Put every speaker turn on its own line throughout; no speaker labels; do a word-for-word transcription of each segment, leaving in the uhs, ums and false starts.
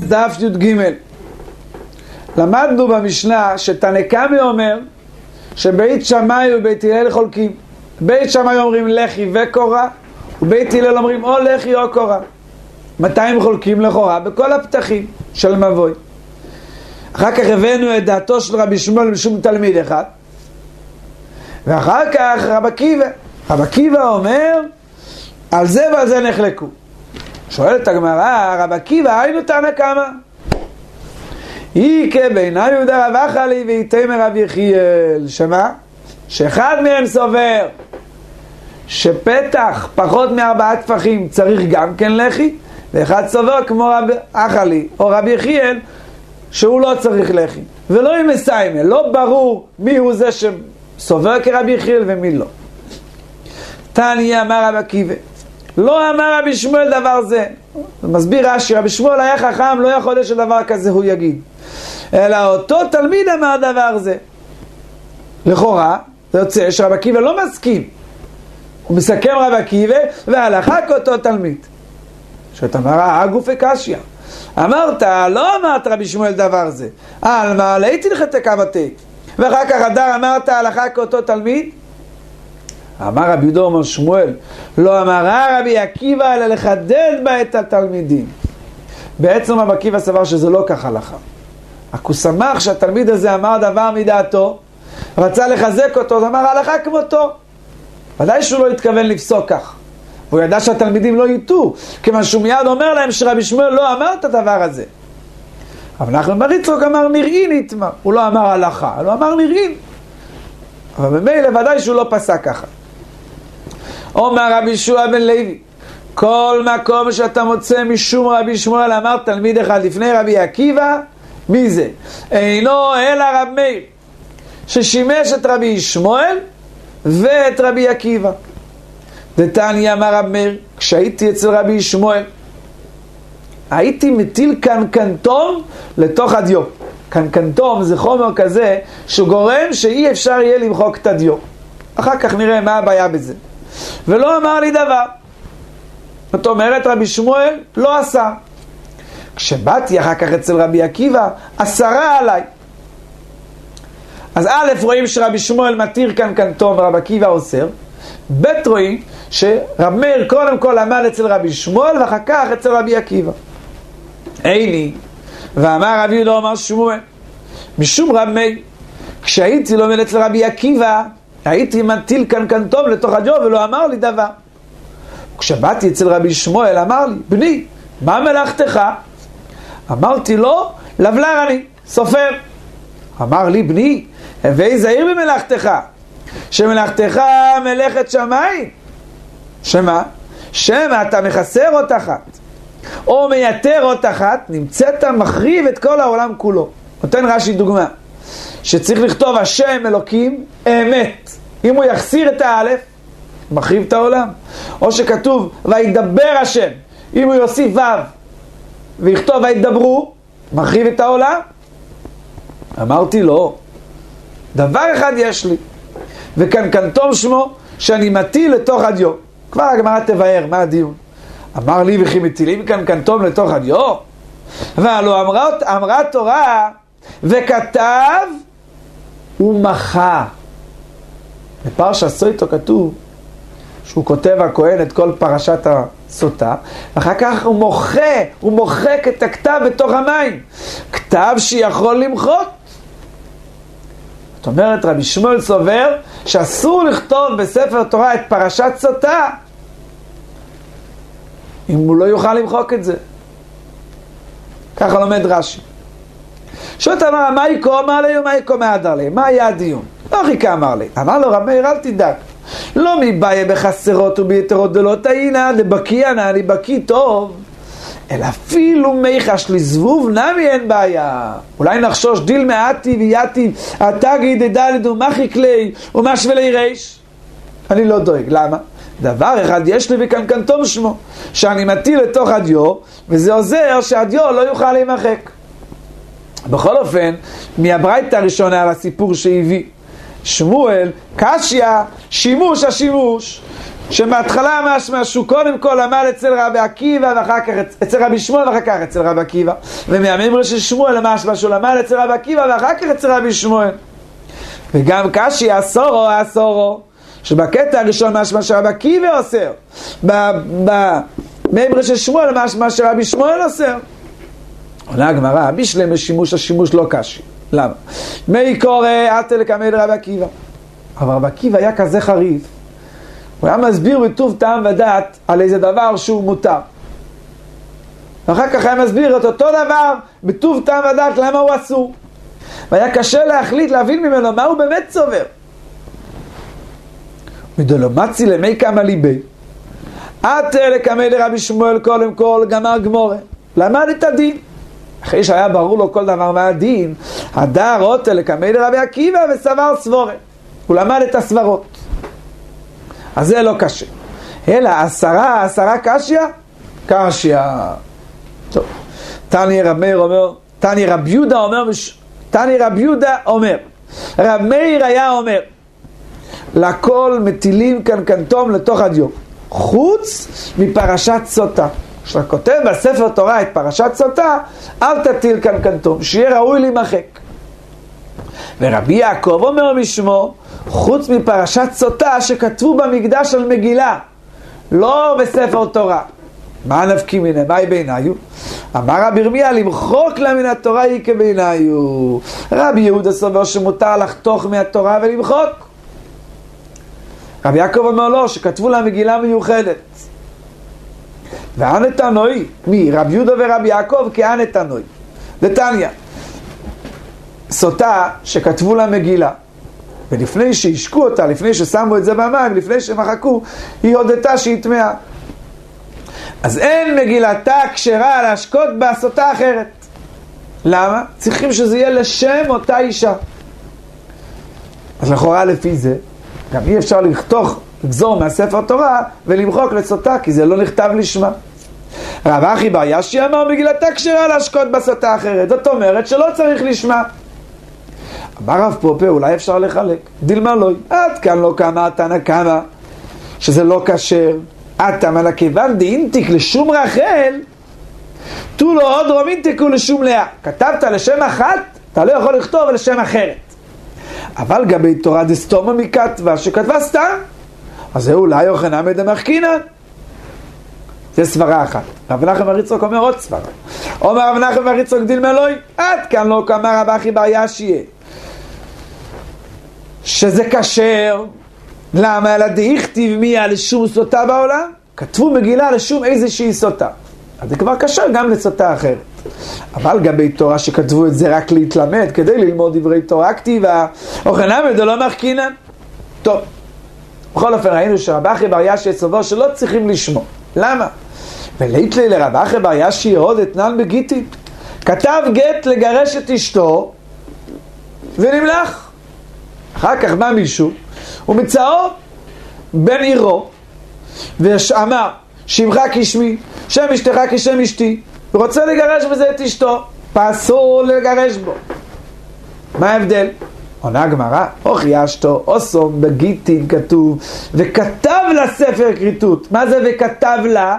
דף י"ג. למדנו במשנה שתנקמי אומר שבית שמאי ובית הלל חולקים. בית שמאי אומרים לחי וקורא, ובית הלל אומרים או לחי או קורא. מתי הם חולקים לכאורה? בכל הפתחים של מבוי. אחר כך הבאנו את דעתו של רבי שמואל משום תלמיד אחד, ואחר כך רב עקיבא. רב עקיבא אומר על זה ועל זה נחלקו. שואלת הגמרא, רב עקיבא היינו תנא קמא, היא כבינה יהודה רב אחלי ואיתמר רב יחיאל, שמה? שאחד מהם סובר שפתח פחות מארבעה טפחים צריך גם כן לחי, ואחד סובר כמו רב אחלי או רב יחיאל שהוא לא צריך לחי. ולא עם מסיימה, לא ברור מי הוא זה שסובר כרב יחיאל ומי לא. תניא אמר רב עקיבא, לא אמר רבי שמואל דבר זה. מסביר רש"י, רבי שמואל היה חכם, לא יכול להיות שדבר כזה הוא יגיד, אלא אותו תלמיד אמר דבר זה. לכאורה זה יוצא שרב עקיבא לא מסכים, הוא מסכם רב עקיבא והלכה כאותו תלמיד. שאתה אמר הגוף הקשיא, אמרת לא אמרת רבי שמואל דבר זה, על מה להיתי לך תקמתי, ואחר כך הדר אמרת הלכה כאותו תלמיד. אמר רבי יהודה אומר שמואל, לא אמר רבי עקיבא אלא לחדד בה את התלמידים. בעצם רבי עקיבא סבר שזה לא כך הלכה, רק הוא שמח שהתלמיד הזה אמר דבר מדעתו, רצה לחזק אותו, אז אמר הלכה כמותו. ודאי שהוא לא התכוון לפסוק כך, והוא ידע שהתלמידים לא יטעו, כיוון שהוא מיד אומר להם שרבי שמואל לא אמר את הדבר הזה. אבל אנחנו מריצוק אמר נראין יתמה, הוא לא אמר הלכה, הוא אמר נראין, אבל במילא ודאי שהוא לא פסק ככה. אומר רבי ישוע בן לוי, כל מקום שאתה מוצא משום רבי שמואל אמר תלמיד אחד לפני רבי עקיבא, מי זה? אינו אלא רב מאיר, ששימש את רבי שמואל ואת רבי עקיבא. ותניא אמר רב מאיר, כשהייתי אצל רבי שמואל הייתי מטיל קנקנטום לתוך הדיו. קנקנטום זה חומר כזה שגורם שאי אפשר יהיה למחוק את הדיו. אחר כך נראה מה הבעיה בזה. ולא אמר לי דבר. זאת אומרת רבי שמואל לא עשה. כשבאתי אחר כך אצל רבי עקיבא אסרה עליי. אז א' רואים שרבי שמואל מתיר קנקנטום ורבי עקיבא אוסר. ב' רואים שרב מאיר קודם כל עמד אצל רבי שמואל ואחר כך אצל רבי עקיבא. איני, ואמר רבי יהודה אמר שמואל, משום רב מאיר, כשהייתי לומד אצל רבי עקיבא הייתי מטיל קנקנטום לתוך הדיו ולא אמר לי דבר. כשבאתי אצל רבי שמואל אמר לי, בני, מה מלאכתך? אמרתי לו, לבלר אני, סופר. אמר לי, בני, הווי זהיר במלאכתך, שמלאכתך מלאכת שמיים. שמה? שמה אתה מחסר אות אחת או מייתר אות אחת, נמצאת מחריב את כל העולם כולו. נותן רש"י דוגמה שצריך לכתוב השם אלוקים אמת, אם הוא יחסיר את האלף מחריב את העולם. או שכתוב וידבר השם, אם הוא יוסיף וו ויכתוב וידברו מחריב את העולם. אמרתי לו, דבר אחד יש לי, וקנקנטום שמו שאני מטיל לתוך הדיו. כבר הגמרא תבהר מה הדיון. אמר לי וכי מטילים קנקנטום לתוך הדיו? והלא אמרה, אמרה תורה וכתב ומחה. בפרשת סוטה כתוב שהוא כותב הכהן את כל פרשת הסוטה, ואחר כך הוא מוחה, הוא מוחק את הכתב בתוך המים, כתב שיכול למחות. זאת אומרת רבי שמואל סובר שאסור לכתוב בספר תורה את פרשת סוטה אם הוא לא יוכל למחוק את זה. ככה לומד רש"י. שוט אמר, מה יקום אמר לי ומה יקום מהדר לי? מה היה הדיון? לא חיכה אמר לי. אמר לו רב מאיר, אל תדאג, לא מבעיה בחסרות וביתרות דלא תהיינה, לבקיא נא, אני בקיא טוב, אלא אפילו מיחש לזבוב נמי אין בעיה. אולי נחשוש דיל מעטי ויאטי התגיד דלת ומחיק לי ומשוולי ריש. אני לא דואג. למה? דבר אחד יש לי וקנקנטום שמו, שאני מטיל לתוך הדיו, וזה עוזר שהדיו לא יוכל להימחק. בכל אופן, מהברייתא הראשונה על הסיפור שהביא שמואל, קשיא, שימוש השימוש, שמההתחלה משמע שהוא קודם כל למד אצל רבי עקיבא ואחר כך אצל רבי שמואל ואחר כך אצל רבי עקיבא, ומהממרה של שמואל משמע שהוא למד אצל רבי עקיבא ואחר כך אצל רבי שמואל. וגם קשי אסורו אסורו, שבקטע הראשון משמע שרבי עקיבא אוסר, בממרה של שמואל משמע שרבי שמואל אוסר. עונה הגמרא, בשלם השימוש, השימוש לא קשי. למה? מי קורא עתה לקמא דרבי עקיבא. אבל רבי עקיבא היה כזה חריף, הוא היה מסביר בטוב טעם ודעת על איזה דבר שהוא מותר. ואחר כך היה מסביר את אותו דבר בטוב טעם ודעת למה הוא אסור. והיה קשה להחליט, להבין ממנו מה הוא באמת צובר. מדולומצי למי כמה ליבי. עתה לקמא דרבי שמואל קודם כל גמר גמורה. למד את הדין. אחרי שהיה ברור לו כל דבר מה הדין, הדר עתה לקמא דרבי עקיבא וסבר סבורה. הוא למד את הסברות. אז זה לא קשה. אלא עשרה, עשרה קשיה? קשיה. טוב. תני רב מאיר אומר, תני רב יהודה אומר, תני רב יהודה אומר, רב מאיר היה אומר, לכל מטילים קנקנתום לתוך הדיו, חוץ מפרשת סוטה. כשאתה כותב בספר תורה את פרשת סוטה, אל תטיל קנקנתום, שיהיה ראוי להימחק. ורבי יעקב אומר משמו, חוץ מפרשת סוטה שכתבו במקדש על מגילה, לא בספר תורה. מה נפקים מנה? מהי בעיניו? אמר רבי ירמיה, למחוק לה מן התורה היא כבעיניו. רבי יהודה סובר שמותר לחתוך מהתורה ולמחוק. רבי יעקב אומר לו שכתבו לה מגילה מיוחדת. והנתנוי, מי? רבי יהודה ורבי יעקב כהנתנוי. דתניא, סוטה שכתבו לה מגילה, ולפני שהשקו אותה, לפני ששמו את זה במים, לפני שמחקו, היא הודתה שהיא טמאה. אז אין מגילתה כשרה להשקות בסוטה אחרת. למה? צריכים שזה יהיה לשם אותה אישה. אז לכאורה לפי זה, גם אי אפשר לכתוך, לגזור מהספר תורה ולמחוק לסוטה, כי זה לא נכתב לשמה. רב אחי בר ישי אמר מגילתה כשרה להשקות בסוטה אחרת. זאת אומרת שלא צריך לשמה. אמר רב פופה, אולי אפשר לחלק. דילמה לא. עד כאן לא קמה, תנא קמא, שזה לא כשר. עד תמה לכיוון דאינתיק לשום רחל, תו לו עוד רום אינתיקו לשום לאה. כתבת לשם אחת, אתה לא יכול לכתוב לשם אחרת. אבל גבי תורה דסתומה מכתבה, שכתבה סתם, אז זה אולי יוחנן דמחקינן. זה סברה אחת. רב נחמן בר יצחק אומר עוד סברה. אומר רב נחמן בר יצחק דילמה לא. עד כאן לא קמה רב אחי בר ישי, שזה כשר. למה? אלא דאיכתיב מיה לשום סוטה בעולם? כתבו מגילה לשום איזושהי סוטה. אז זה כבר קשר גם לסוטה אחרת. אבל גבי תורה שכתבו את זה רק להתלמד, כדי ללמוד דברי תורה כתיבה, יוחנן דלא מחקינן. טוב. בכל אופן ראינו שרב אחי בר ישי סובר שלא צריכים לשמוע. למה? וליתלי לרב אחי בר ישי עוד אתנן בגיטין. כתב גט לגרש את אשתו ונמלך. אחר כך בא מישהו ומצאו בן עירו ואמר שמך כשמי, שם אשתך כשם אשתי, ורוצה לגרש בזה את אשתו, פסול לגרש בו. מה ההבדל? עונה הגמרא, הוכיישתו אוסום בגיטין כתוב וכתב לה ספר כריתות. מה זה וכתב לה?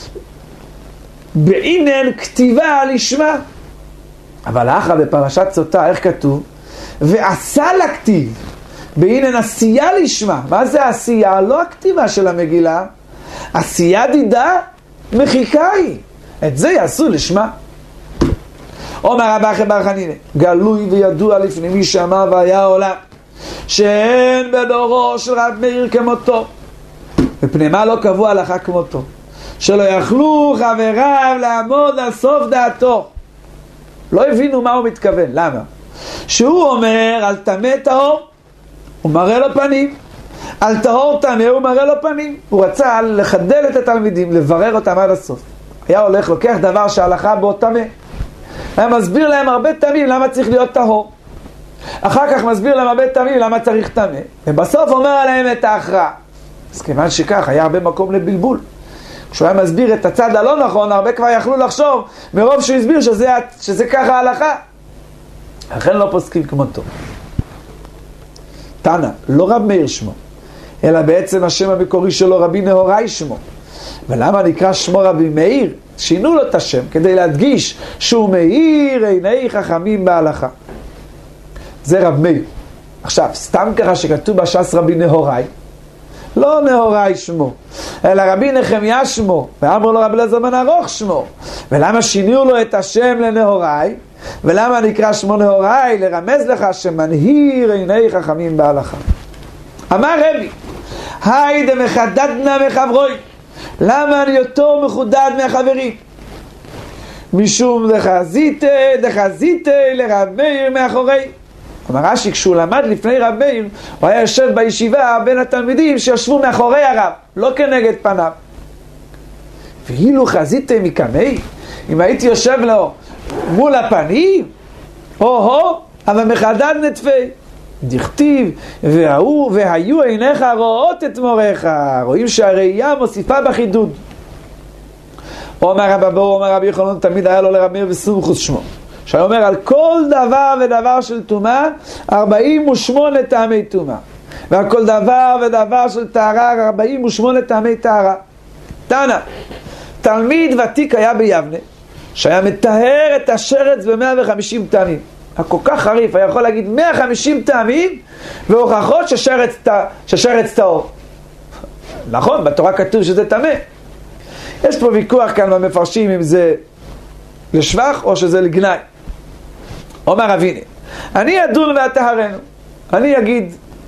בעינן כתיבה לשמה. אבל אחר בפרשת סוטה איך כתוב? ועשה לה כתיב, בעינן עשייה לשמה. מה זה עשייה? לא הכתיבה של המגילה. עשייה דידה מחיקה היא. את זה יעשו לשמה. אומר רב אחי בר חנינא, גלוי וידוע לפני מי שאמר והיה עולם, שאין בדורו של רב מאיר כמותו. מפני מה לא קבעו הלכה כמותו? שלא יכלו חבריו לעמוד על סוף דעתו. לא הבינו מה הוא מתכוון. למה? שהוא אומר על טמא טהור, הוא מראה לו פנים. על טהור טמא הוא מראה לו פנים. הוא רצה לחדל את התלמידים, לברר אותם עד הסוף. היה הולך, לוקח דבר שההלכה בו טמא. היה מסביר להם הרבה טמאים למה צריך להיות טהור. אחר כך מסביר להם הרבה טמאים למה צריך טמא. ובסוף אומר עליהם את ההכרעה. אז כיוון שכך היה הרבה מקום לבלבול. כשהוא היה מסביר את הצד הלא נכון, הרבה כבר יכלו לחשוב מרוב שהוא הסביר שזה, שזה ככה ההלכה. לכן לא פוסקים כמותו. תנא, לא רב מאיר שמו, אלא בעצם השם המקורי שלו רבי נהוראי שמו. ולמה נקרא שמו רבי מאיר? שינו לו את השם כדי להדגיש שהוא מאיר עיני חכמים בהלכה. זה רב מאיר. עכשיו, סתם ככה שכתוב בש"ס רבי נהוראי, לא נהוראי שמו, אלא רבי נחמיה שמו, ואמר לו רבי אליעזר בן ארוך שמו. ולמה שינו לו את השם לנהוראי? ולמה נקרא שמו נהוראי? לרמז לך שמנהיר עיני חכמים בהלכה. אמר רבי, היי דמחדדנה מחברוי, למה אני יותר מחודד מהחברים? משום דחזיתי, דחזיתי לרב מאיר מאחורי. אמר רש"י, כשהוא למד לפני רב מאיר, הוא היה יושב בישיבה בין התלמידים שישבו מאחורי הרב, לא כנגד פניו. ואילו חזיתי מקמי, אם הייתי יושב לו מול הפנים, או-הו, אבל מחדד נטפי. דכתיב, והוא, והיו עיניך רואות את מורך, רואים שהראייה מוסיפה בחידוד. אומר רב אבו, אומר רבי יוחנן, תמיד היה לו לרב מאיר וסומכוס שמו, שאומר על כל דבר ודבר של טומאה, ארבעים ושמונה טעמי טומאה, ועל כל דבר ודבר של טהרה, ארבעים ושמונה טעמי טהרה. תנא, תלמיד ותיק היה ביבנה, שהיה מטהר את השרץ ב-מאה וחמישים טעמים. הכל כך חריף, היה יכול להגיד מאה וחמישים טעמים והוכחות ששרץ, ששרץ טהור. נכון, בתורה כתוב שזה טמא. יש פה ויכוח כאן במפרשים אם זה לשבח או שזה לגנאי. אומר אביני, אני אדון ואטהרנו, אני אגיד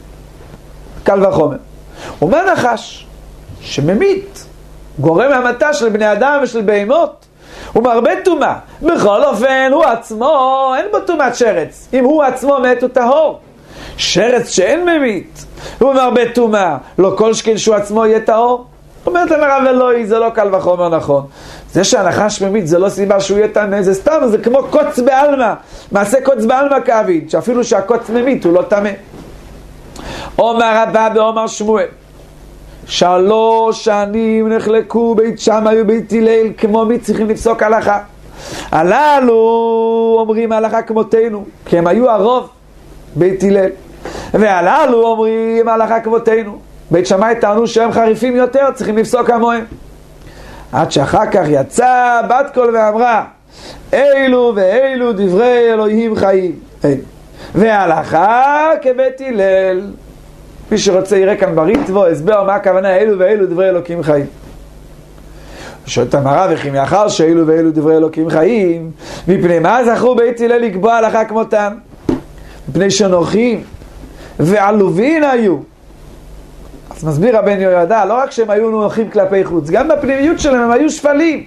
קל וחומר. ומה נחש שממית גורם המתה של בני אדם ושל בהמות, הוא מרבה טומאה. בכל אופן הוא עצמו אין בו טומאת שרץ, אם הוא עצמו מת הוא טהור. שרץ שאין ממית הוא מרבה טומאה, לא כל שכן שהוא עצמו יהיה טהור. אומרת למרב אלוהי, זה לא קל וחומר נכון. זה שהנחש ממית זה לא סיבה שהוא יהיה טמא, זה סתם, זה כמו קוץ בעלמא, מעשה קוץ בעלמא כאביד, שאפילו שהקוץ ממית הוא לא טמא. אומר רבא ואומר שמואל, שלוש שנים נחלקו בית שמאי ובית הלל, כמו מי צריכים לפסוק הלכה? הללו אומרים הלכה כמותנו, כי הם היו הרוב, בית הלל, והללו אומרים הלכה כמותנו, בית שמאי טענו שהם חריפים יותר, צריכים לפסוק כמוהם. עד שאחר כך יצא בת קול ואמרה, אילו ואילו דברי אלוהים חיים, והלכה כבית הלל. מי שרוצה יראה כאן בריטבו, הסבר מה הכוונה אילו ואילו דברי אלוקים חיים. שואלת המראה, וכי מאחר שאילו ואילו דברי אלוקים חיים, מפני מה זכרו בית הלל לקבוע הלכה כמותם? מפני שנוחים ועלובין היו. אז מסביר הבן יהוידע, לא רק שהם היו נוחים כלפי חוץ, גם בפנימיות שלהם הם היו שפלים.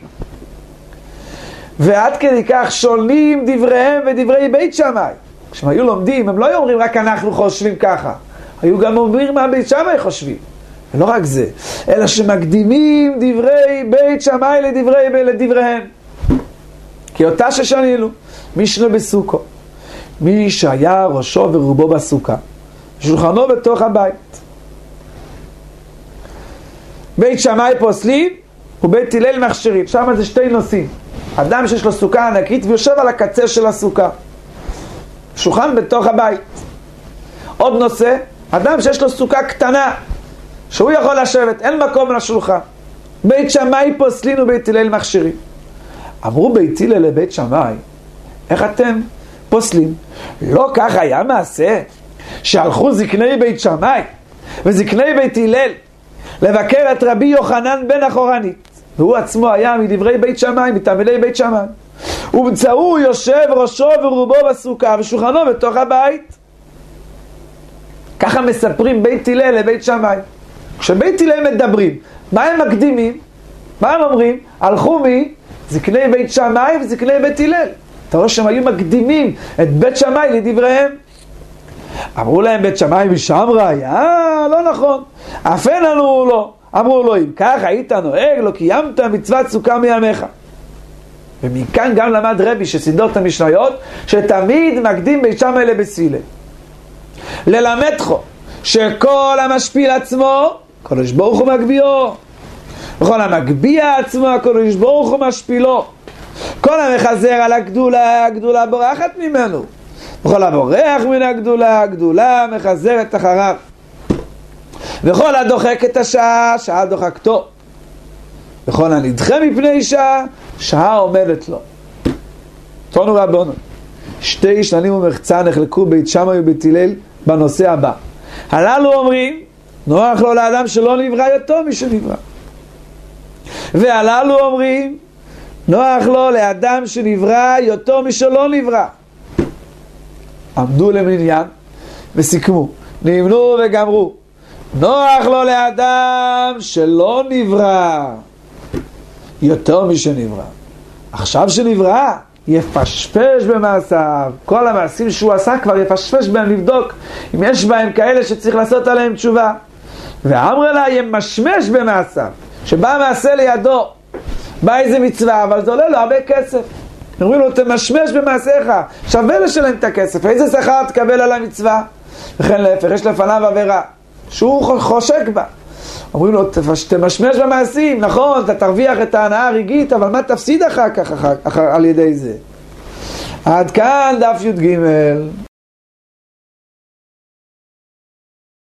ועד כדי כך שונים דבריהם ודברי בית שמאי. כשהם היו לומדים, הם לא אומרים רק אנחנו חושבים ככה. היו גם אומרים מה בית שמאי חושבים. ולא רק זה, אלא שמקדימים דברי בית שמאי לדברי לדבריהם. כי אותה ששנינו, משנה בסוכו, מי שהיה ראשו ורובו בסוכה, שולחנו בתוך הבית. בית שמאי פוסלים ובית הלל מכשירים. שם זה שתי נושאים. אדם שיש לו סוכה ענקית ויושב על הקצה של הסוכה, שולחן בתוך הבית. עוד נושא, אדם שיש לו סוכה קטנה שהוא יכול לשבת, אין מקום לשולחן. בית שמאי פוסלים ובית הלל מכשירים. אמרו בית הלל לבית שמאי, איך אתם פוסלים? לא כך היה מעשה שהלכו זקני בית שמאי וזקני בית הלל לבקר את רבי יוחנן בן החורנית, והוא עצמו היה מדברי בית שמאי, מתלמידי בית שמאי, ובצעו יושב ראשו ורובו בסוכה ושולחנו בתוך הבית. ככה מספרים בית הלל לבית שמאי. כשבית הלל מדברים, מה הם מקדימים? מה הם אומרים? הלכו מי? זקני בית שמאי וזקני בית הלל. אתה רואה שהם היו מקדימים את בית שמאי לדבריהם. אמרו להם בית שמאי ושמרה, אה, לא נכון, אף אין לנו לא. אמרו לו, אם כך היית נוהג, לא קיימת מצוות סוכה מימיך. ומכאן גם למד רבי שסידור את המשניות, שתמיד מקדים בית שמאי לבית הלל. ללמדך שכל המשפיל עצמו, הקדוש ברוך הוא מגביאו, וכל המגביע עצמו, הקדוש ברוך הוא משפילו. כל המחזר על הגדולה, הגדולה בורחת ממנו. וכל הבורח מן הגדולה, הגדולה מחזרת אחריו. וכל הדוחק את השעה, שעה דוחקתו. וכל הנדחה מפני שעה, שעה עומדת לו. תונו רבונו, שתי שנים ומחצה נחלקו בית שמאי ובית הלל בנושא הבא. הללו אומרים, נוח לו לאדם שלא נברא יותר משנברא. והללו אומרים, נוח לו לאדם שנברא יותר משלא נברא. עמדו למניין וסיכמו, נמנו וגמרו. נוח לו לאדם שלא נברא יותר משנברא. עכשיו שנברא, יפשפש במעשיו. כל המעשים שהוא עשה כבר יפשפש בהם, לבדוק אם יש בהם כאלה שצריך לעשות עליהם תשובה. ואמר לה, ימשמש במעשיו. שבא מעשה לידו, בא איזה מצווה, אבל זה עולה לו הרבה כסף. אומרים לו, תמשמש במעשיך, שווה לשלם את הכסף. איזה שכר תקבל על המצווה? וכן להפך, יש לפניו עבירה שהוא חושק בה. אומרים לו, תמשמש במעשים, נכון, אתה תרוויח את ההנאה הרגעית, אבל מה תפסיד אחר כך, אחר, אחר, על ידי זה? עד כאן דף י' ג'